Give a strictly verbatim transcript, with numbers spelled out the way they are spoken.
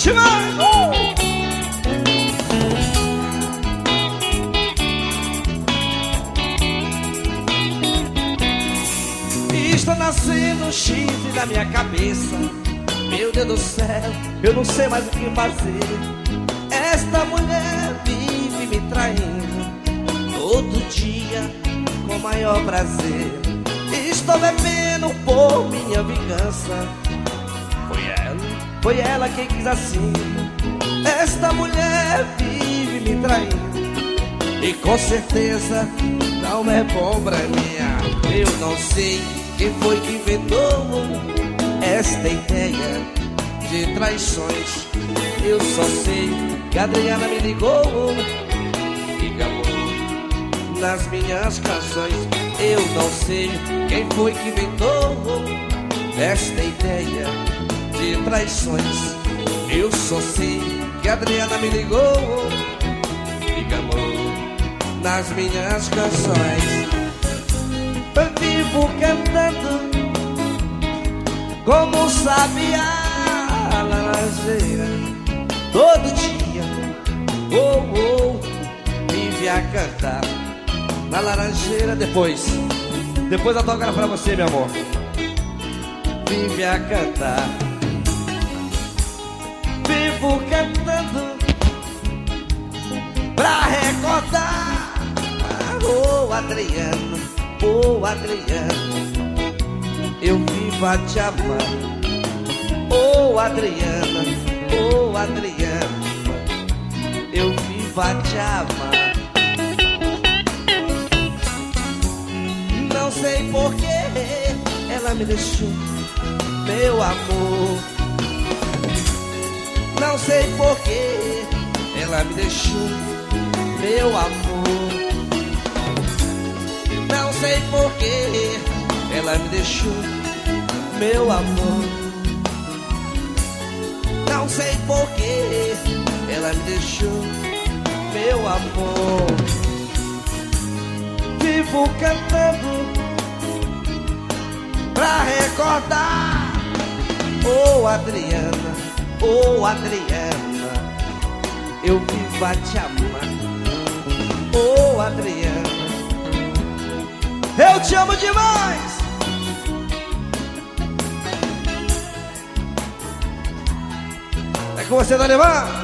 demais! Uh! Está nascendo um chifre na minha cabeça. Meu Deus do céu, eu não sei mais o que fazer. Esta mulher vive me traindo todo dia com maior prazer. Estou bebendo por minha vingança. Foi ela, foi ela quem quis assim. Esta mulher vive me traindo e com certeza não é bom pra mim. Eu não sei quem foi que inventou esta ideia de traições. Eu só sei que a Adriana me ligou e gamou nas minhas canções. Eu não sei quem foi que inventou esta ideia de traições. Eu só sei que a Adriana me ligou e gamou nas minhas canções. Eu vivo cantando como sabiá laranjeira todo dia. Oh, oh, vive a cantar na laranjeira. Depois, depois eu toco ela pra você, meu amor. Vive a cantar. Vivo cantando pra recordar. Oh, Adriana, oh, Adriana, eu vivo a te amar. Oh, Adriana, oh, Adriana, eu vivo a te amar. Não sei porquê ela me deixou, meu amor. Não sei porquê ela me deixou, meu amor. Não sei porquê ela me deixou, meu amor. Não sei porquê ela me deixou, meu amor. Vivo cantando pra recordar. Oh, Adriana, oh, Adriana, eu vivo a te amar. Oh, Adriana, eu te amo demais. É com você, Daniel.